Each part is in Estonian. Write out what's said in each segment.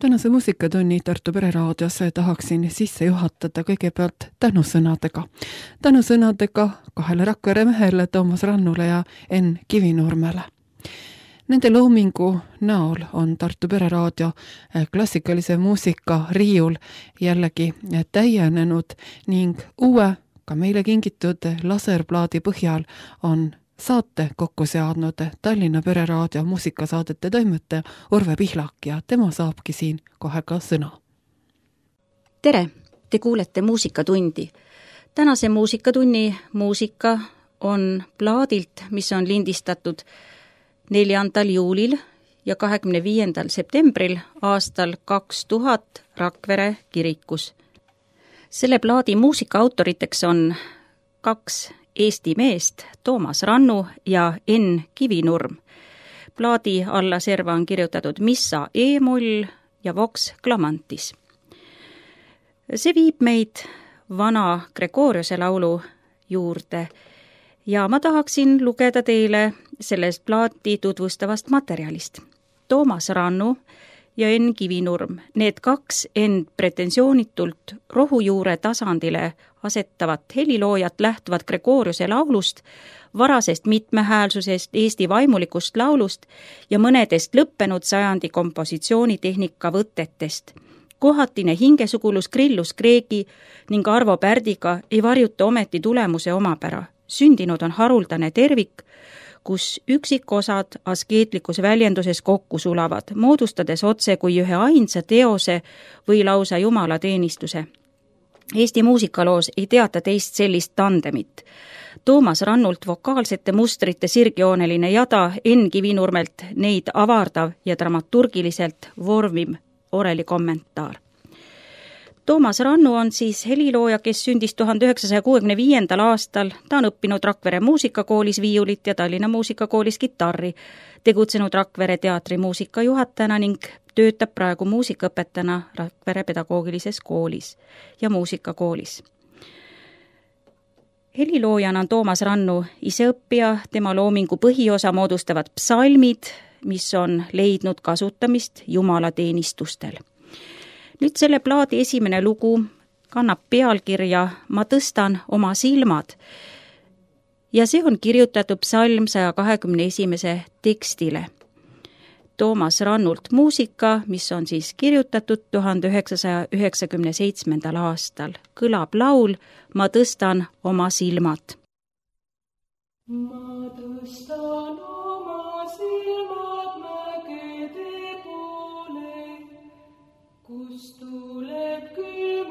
Tänase muusikatunni Tartu Pereraadios tahaksin sisse juhatada kõigepealt tänusõnadega. Tänusõnadega kahele Rakvere mehele, Toomas Rannule ja Enn Kivinurmele. Nende loomingu näol on Tartu Pereraadio klassikalise muusika riiul jällegi täienenud ning uue, ka meile kingitud laserplaadi põhjal on saate kokku seadnud Tallinna Pereraadio muusikasaadete toimetaja Urve Pihlak ja tema saabki siin kohe ka sõna. Tere, te kuulete muusikatundi. Tänase muusikatunni muusika on plaadilt, mis on lindistatud 4. juulil ja 25. septembril aastal 2000 Rakvere kirikus. Selle plaadi muusikaautoriteks on 2 Eesti meest, Toomas Rannu ja Enn Kivinurm. Plaadi alla serva on kirjutatud Missa E-moll ja Vox Clamantis. See viib meid vana Gregoriuse laulu juurde ja ma tahaksin lugeda teile sellest plaati tutvustavast materjalist. Toomas Rannu ja Enn Kivinurm, need 2 end pretensioonitult rohujuure tasandile asetavat heliloojat lähtuvad Gregoriuse laulust, varasest mitmehäälsusest, Eesti vaimulikust laulust ja mõnedest lõppenud sajandi kompositsioonitehnika võtetest. Kohatine hingesugulus Grillus Kreegi ning Arvo Pärdiga ei varjuta ometi tulemuse omapära. Sündinud on haruldane tervik, kus üksikosad askeetlikus väljenduses kokku sulavad, moodustades otse kui ühe ainsa teose või lausa jumalateenistuse. Eesti muusikaloos ei teata teist sellist tandemit. Toomas Rannult vokaalsete mustrite sirgjooneline jada, Enn Kivinurmelt neid avardav ja dramaturgiliselt vormim oreli kommentaar. Toomas Rannu on siis helilooja, kes sündis 1965. aastal. Ta on õppinud Rakvere muusikakoolis viiulit ja Tallinna muusikakoolis kitarri, tegutsenud Rakvere teatri muusikajuhatajana ning töötab praegu muusikaõpetajana Rakvere pedagoogilises koolis ja muusikakoolis. Heliloojana on Toomas Rannu iseõppija, tema loomingu põhiosa moodustavad psalmid, mis on leidnud kasutamist jumalateenistustel. Nüüd selle plaadi esimene lugu kannab pealkirja Ma tõstan oma silmad ja see on kirjutatud psalm 121. tekstile. Toomas Rannult muusika, mis on siis kirjutatud 1997. aastal. Kõlab laul Ma tõstan oma silmad. Ma tõstan oma silmad mägede poole, kus tuleb küll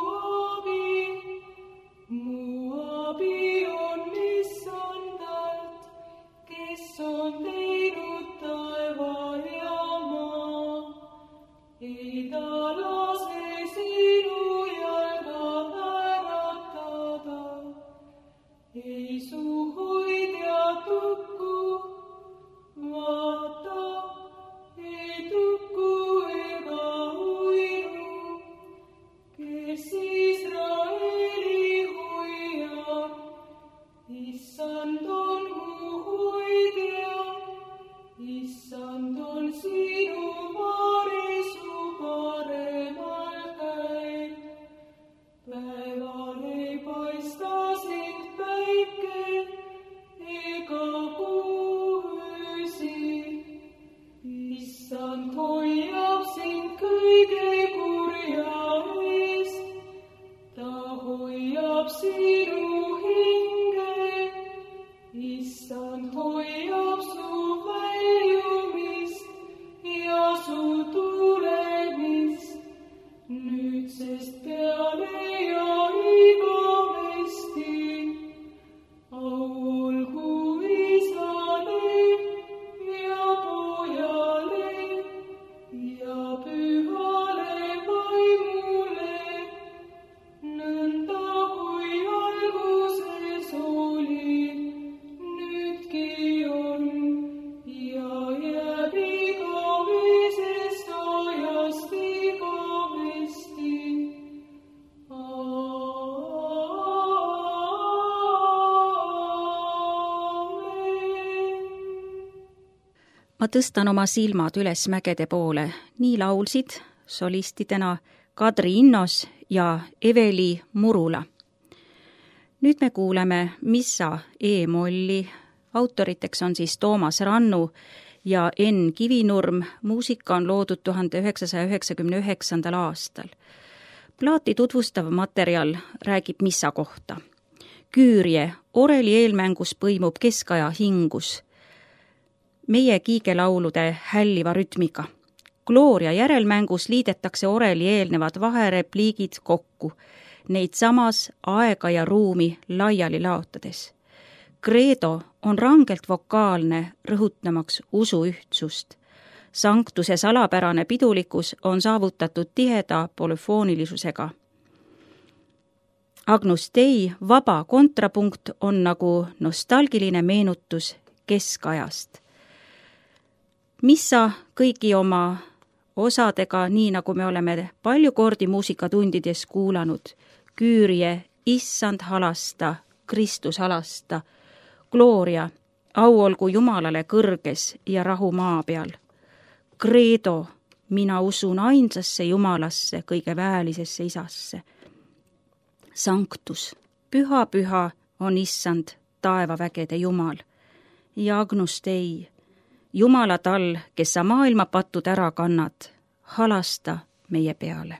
mu abi on issandalt, kes on teinud taeva ja maa. Ei ta lase sinu jalga äratada, ei su hoidja tukku, vaata, ei tukku ega uiru, kes Israeli hoiab. Issand on mu hoidja, issand on sinu vaarisu paremal käib. Päeval ei paista sind päike ega kuu öösel. Issand hoiab sind kõige kurja eest, ta hoiab sinu hinge, issand hoiab su väljumist ja su tulemist, nüüdsest peale ja igavesti. Au olgu Isale ja Pojale ja Pühale Vaimule, nõnda kui alguses oli, nüüdki on ja jääb igavesest ajast igavesti. Ma tõstan oma silmad üles mägede poole. Nii laulsid solistidena Kadri Innos ja Eveli Murula. Nüüd me kuuleme Missa E-molli, autoriteks on siis Toomas Rannu ja Enn Kivinurm, muusika on loodud 1999. aastal. Plaati tutvustav materjal räägib Missa kohta. Küürje oreli eelmängus põimub keskaja hingus meie kiigelaulude hälliva rütmiga. Gloria järelmängus liidetakse oreli eelnevad vaherepliigid kokku, neid samas aega ja ruumi laiali laotades. Credo on rangelt vokaalne, rõhutamaks usu ühtsust. Sanktuse salapärane pidulikkus on saavutatud tiheda polüfoonilisusega. Agnus Dei vaba kontrapunkt on nagu nostalgiline meenutus keskajast. Missa kõigi oma osadega, nii nagu me oleme palju kordi muusikatundides kuulanud, Küürje, issand halasta, Kristus halasta, Gloria, au olgu Jumalale kõrges ja rahu maa peal. Credo, mina usun ainsasse Jumalasse, kõige väelisesse isasse. Sanctus, püha, püha on issand taevavägede Jumal. Ja Agnus Dei, Jumala tal, kes sa maailma patud ära kannad, halasta meie peale.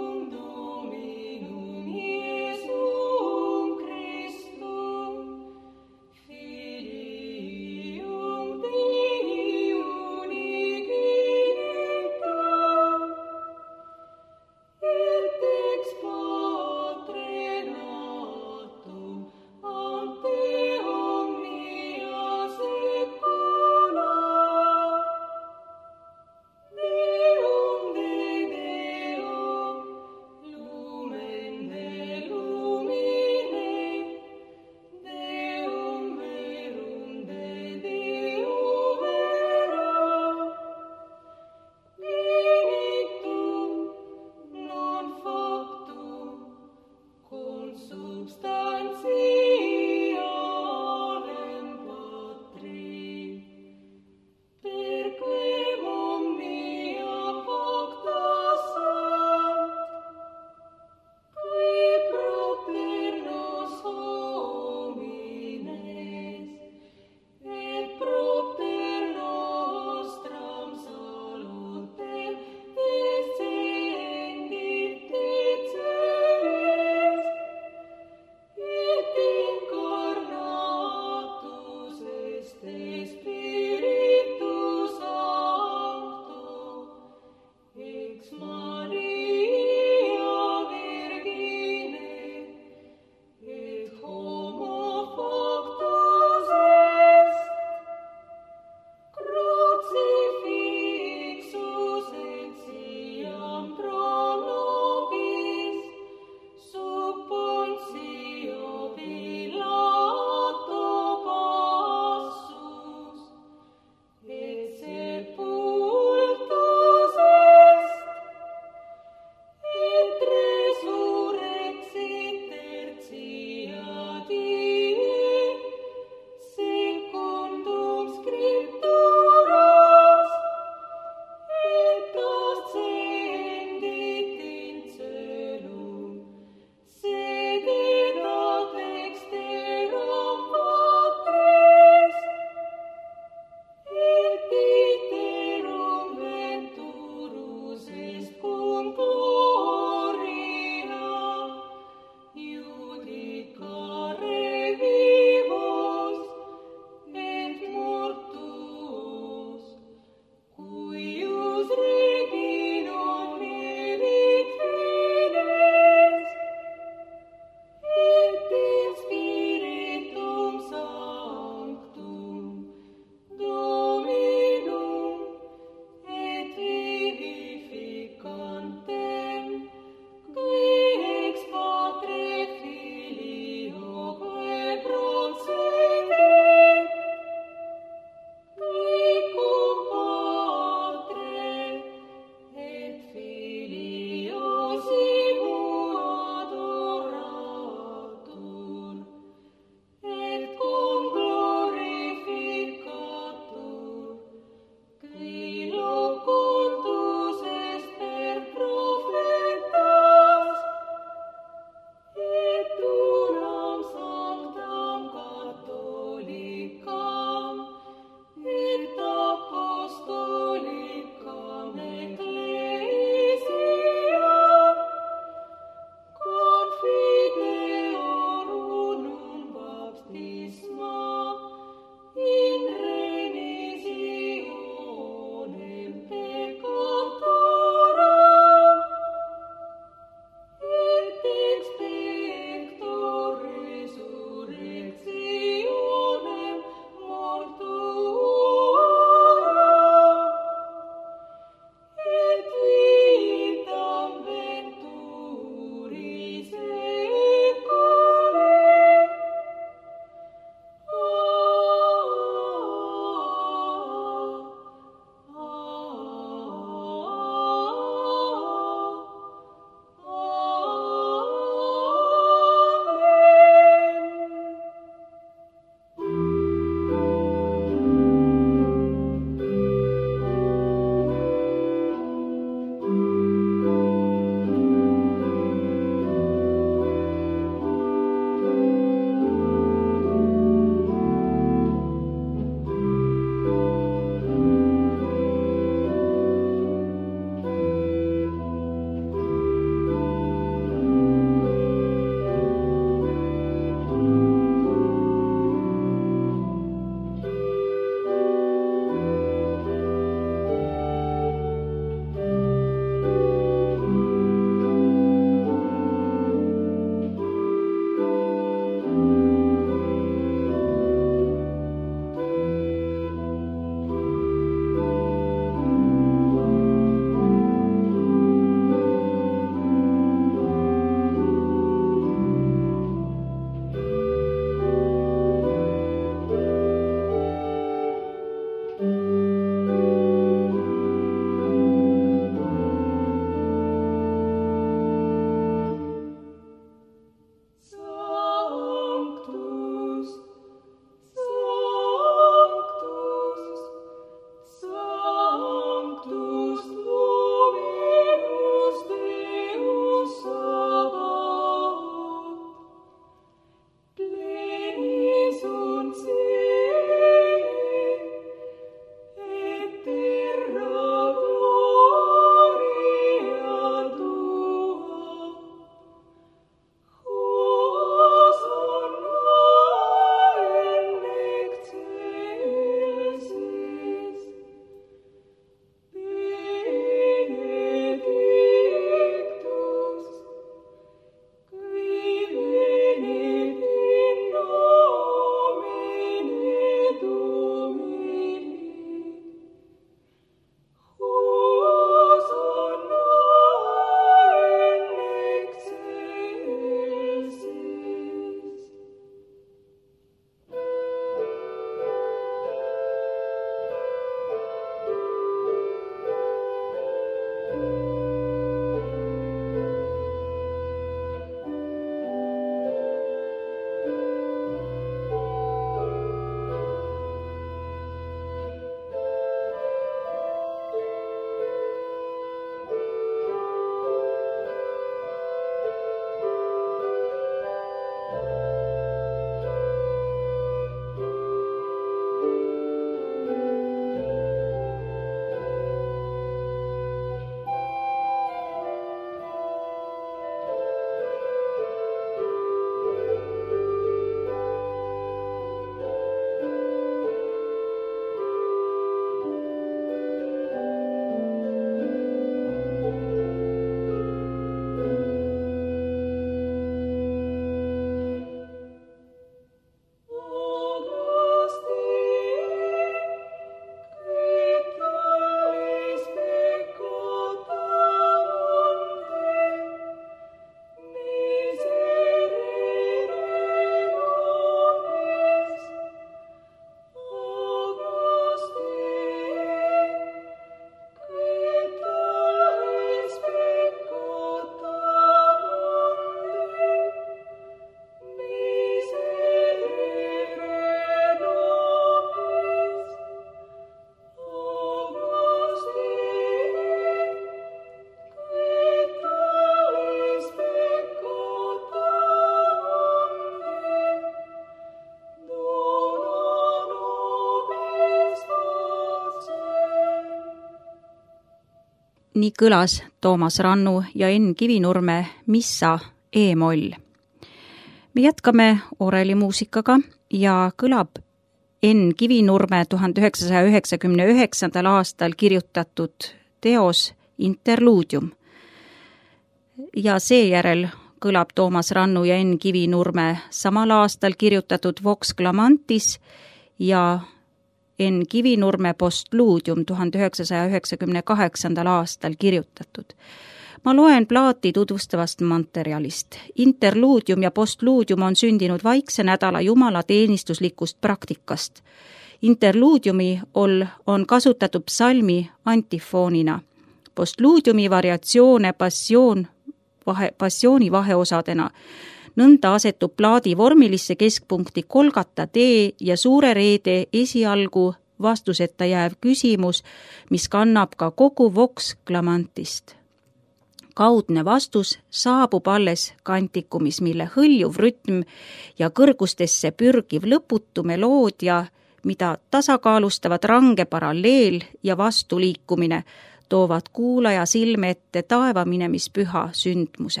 nii kõlas Toomas Rannu ja Enn Kivinurme Missa E-moll. Me jätkame orelimuusikaga ja kõlab Enn Kivinurme 1999. aastal kirjutatud teos Interluudium. Ja seejärel kõlab Toomas Rannu ja Enn Kivinurme samal aastal kirjutatud Vox Clamantis ja Enn Kivinurme Postluudium 1998. aastal kirjutatud. Ma loen plaati tutvustavast materjalist. Interluudium ja postluudium on sündinud Vaikse nädala jumalateenistuslikust praktikast. Interluudiumi on kasutatud psalmi antifoonina. Postluudiumi variatsioone passiooni vaheosadena. Nõnda asetub plaadi vormilisse keskpunkti Kolgata tee ja Suure Reede esialgu vastuseta jääv küsimus, mis kannab ka kogu Vox Clamantist. Kaudne vastus saabub alles kantikumis, mille hõljuv rütm ja kõrgustesse pürgiv lõputu meloodia, mida tasakaalustavad range paralleel ja vastuliikumine, toovad kuulaja silme ette taevaminemist sündmuse.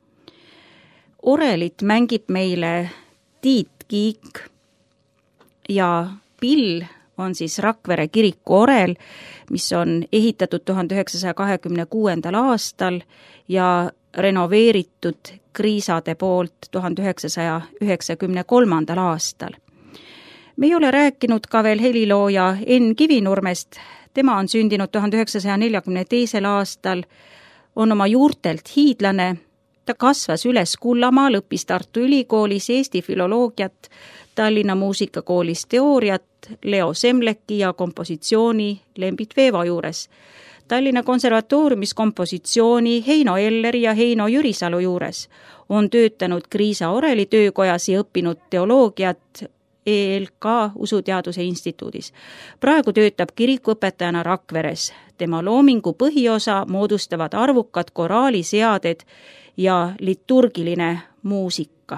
Orelit mängib meile Tiit Kiik ja pill on siis Rakvere kiriku orel, mis on ehitatud 1926. aastal ja renoveeritud Kriisade poolt 1993. aastal. Me ei ole rääkinud ka veel helilooja Enn Kivinurmest. Tema on sündinud 1942. aastal, on oma juurtelt hiidlane. Ta kasvas üles Kullamaal, õppis Tartu Ülikoolis Eesti filoloogiat, Tallinna muusikakoolis teooriat Leo Semleki ja kompositsiooni Lembit Veeva juures. Tallinna konservatooriumis kompositsiooni Heino Elleri ja Heino Jürisalu juures. On töötanud Kriisa Oreli töökojas ja õppinud teoloogiat ELK Usuteaduse instituudis. Praegu töötab kirikuõpetajana Rakveres. Tema loomingu põhiosa moodustavad arvukad koraaliseaded ja liturgiline muusika.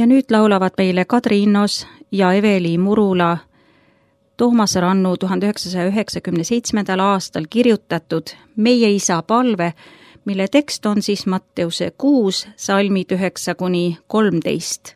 ja nüüd laulavad meile Kadri Innos ja Eveli Murula Toomas Rannu 1997. aastal kirjutatud Meie isa palve, mille tekst on siis Matteuse 6, salmid 9-13.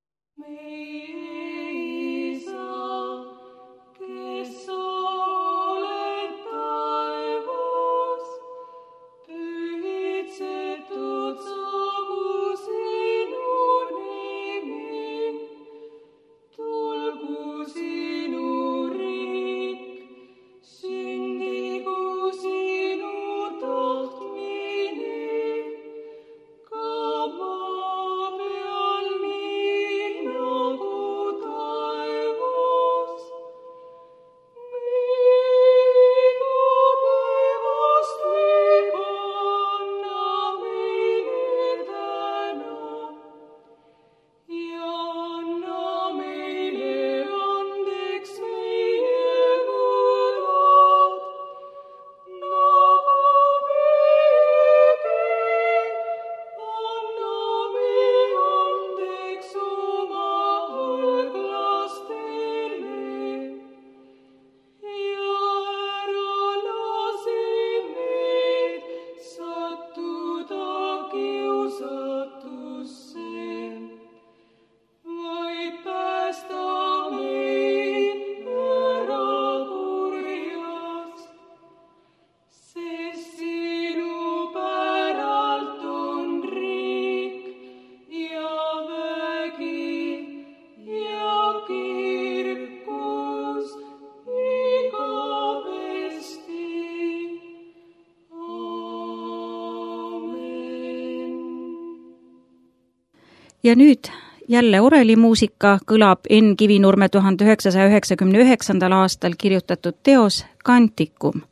Ja nüüd jälle orelimuusika kõlab Enn Kivinurme 1999. aastal kirjutatud teos Canticum.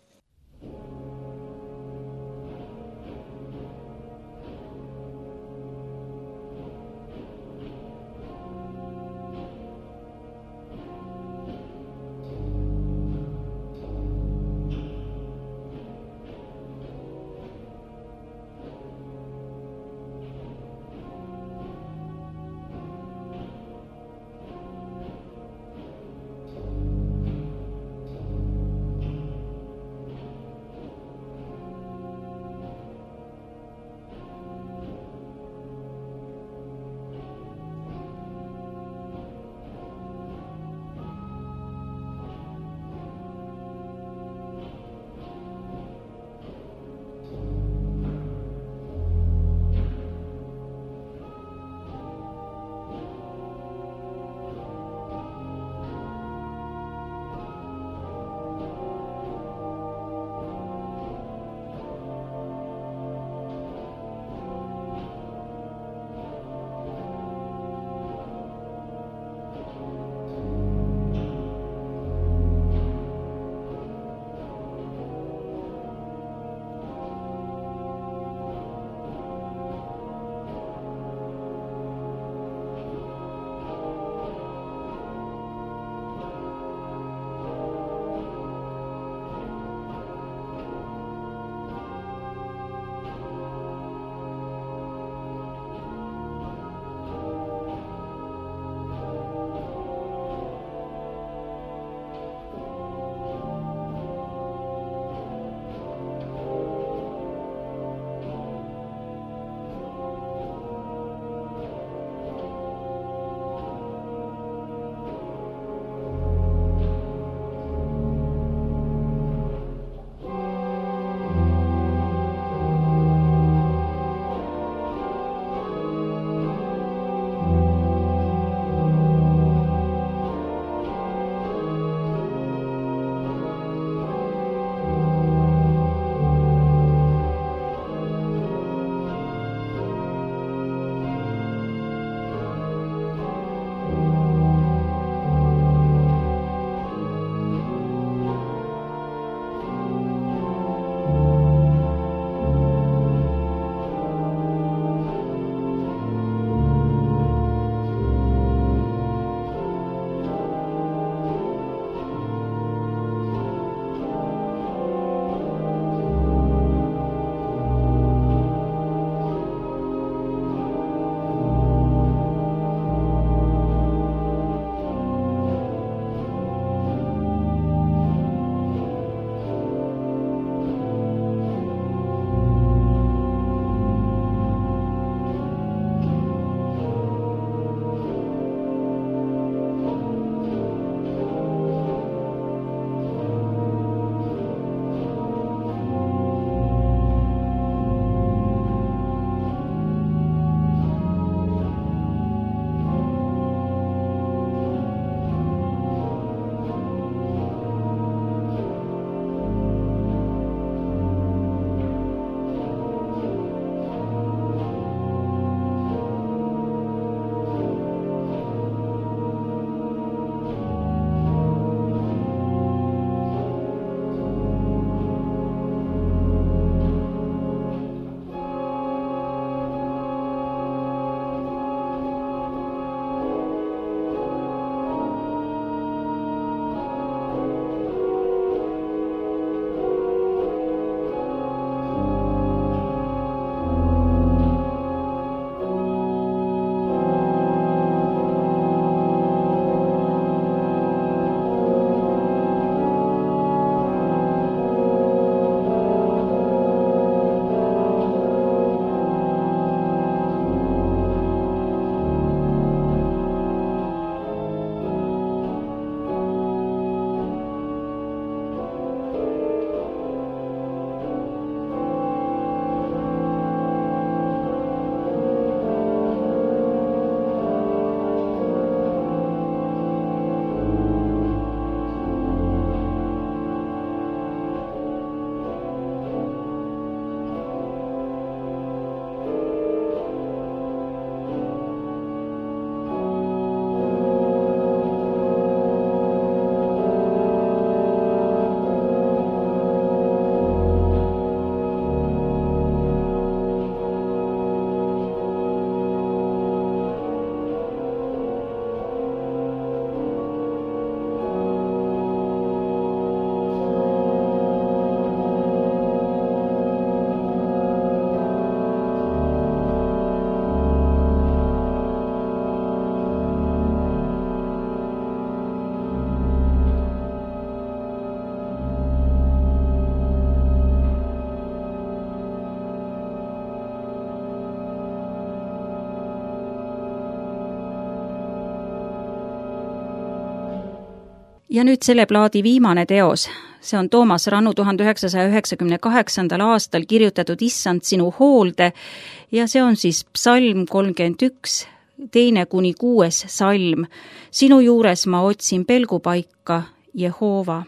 Ja nüüd selle plaadi viimane teos. See on Toomas Rannu 1998. aastal kirjutatud Issand sinu hoolde ja see on siis psalm 31, 2-6 salm. Sinu juures ma otsin pelgupaika, Jehova.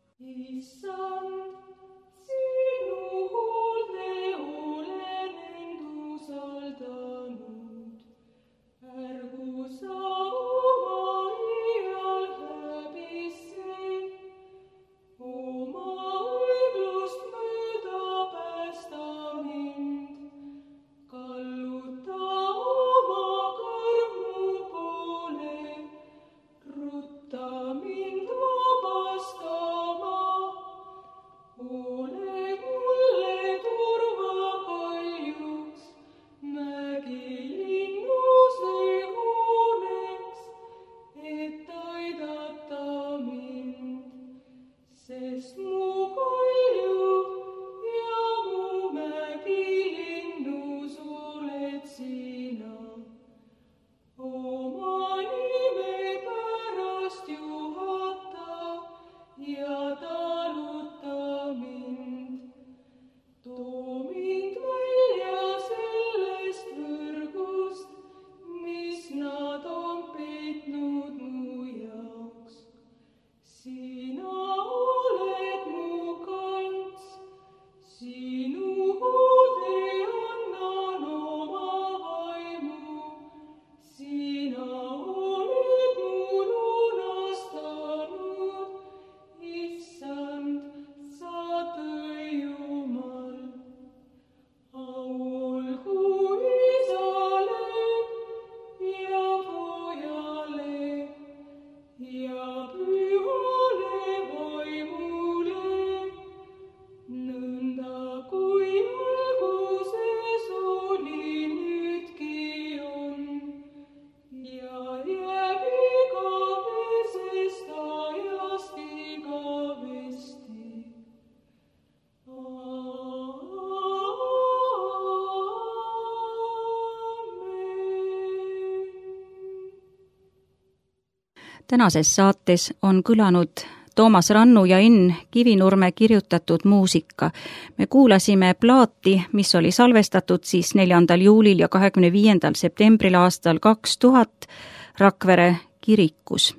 Tänases saates on kõlanud Toomas Rannu ja Enn Kivinurme kirjutatud muusika. Me kuulasime plaati, mis oli salvestatud siis 4. juulil ja 25. septembril aastal 2000 Rakvere kirikus.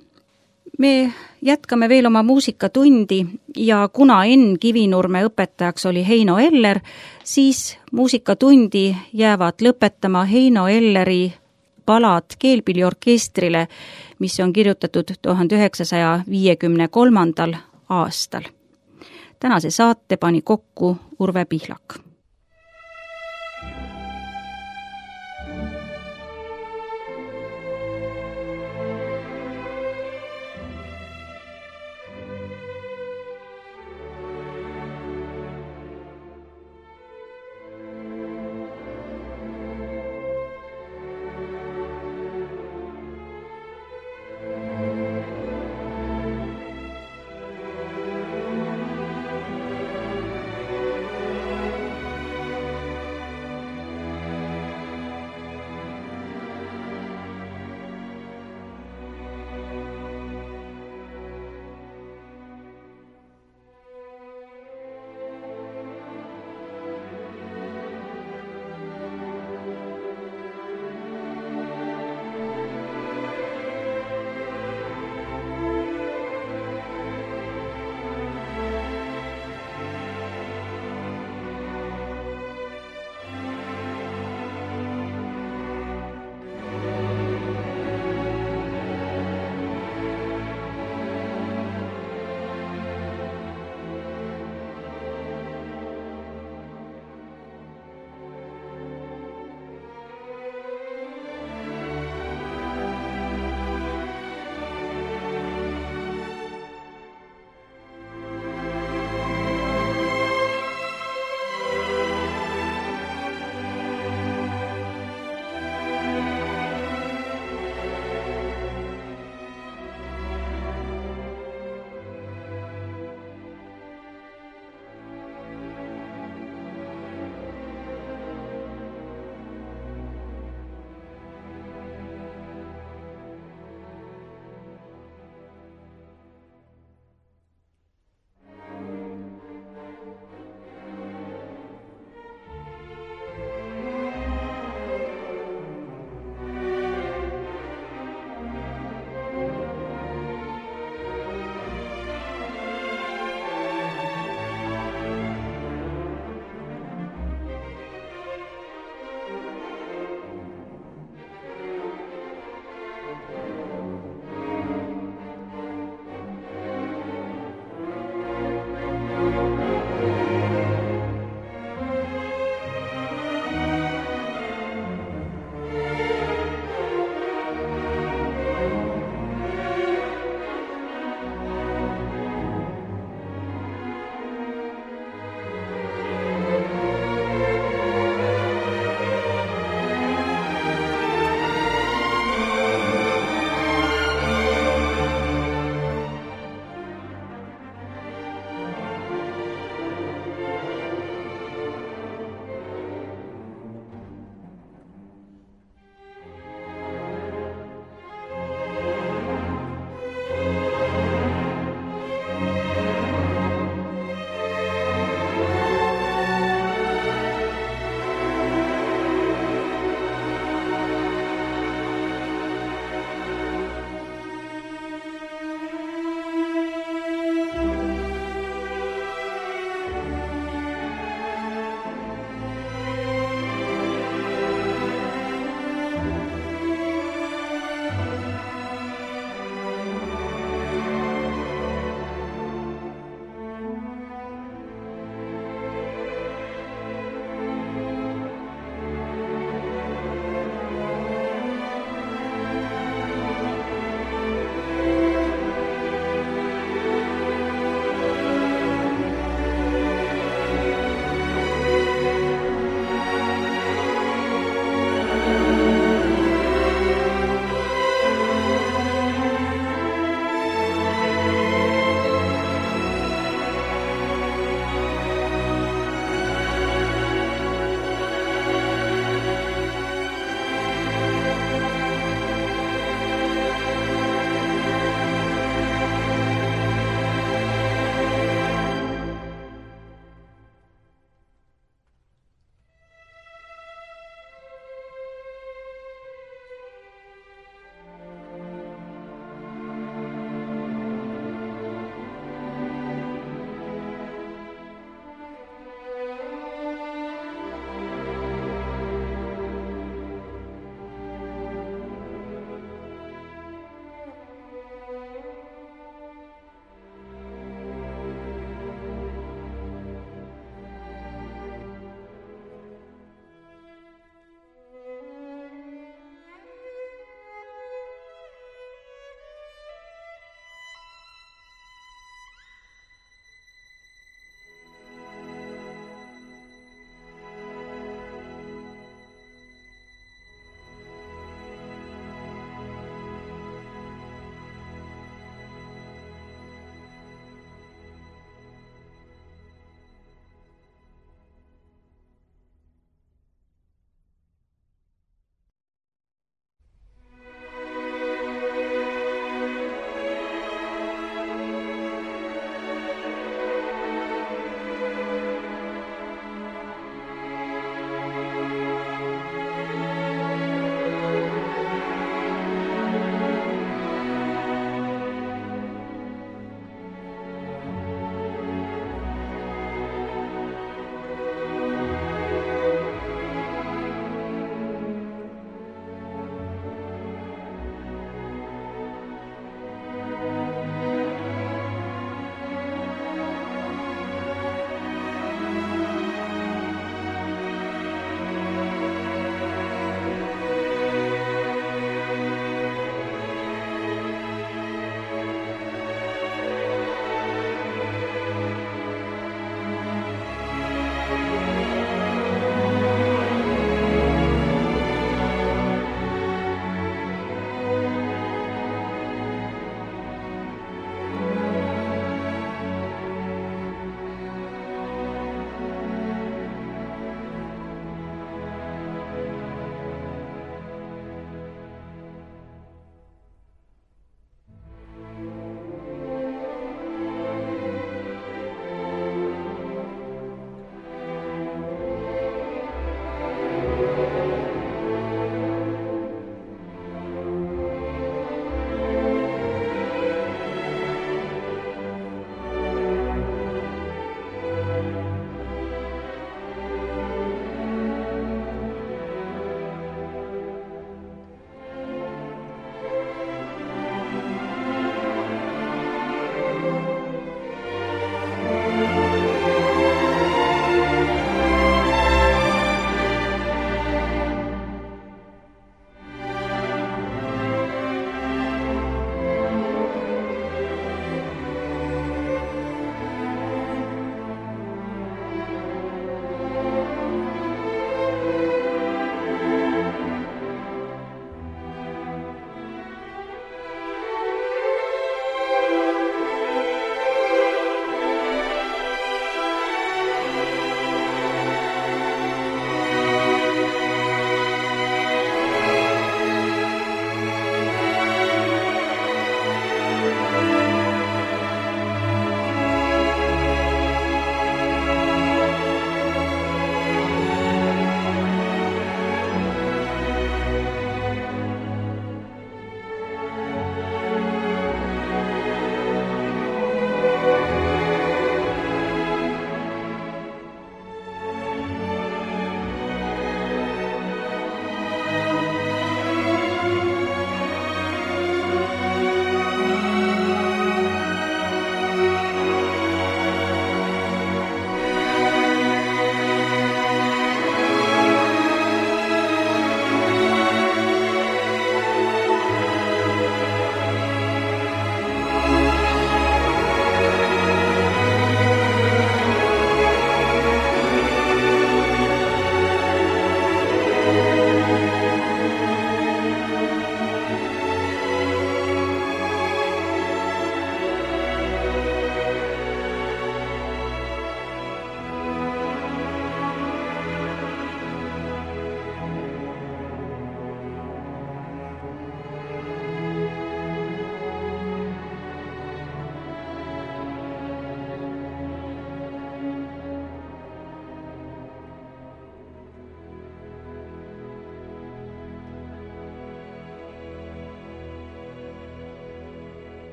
Me jätkame veel oma muusikatundi ja kuna Enn Kivinurme õpetajaks oli Heino Eller, siis muusikatundi jäävad lõpetama Heino Elleri palad keelpilliorkestrile, mis on kirjutatud 1953. aastal. Tänase saate pani kokku Urve Pihlak.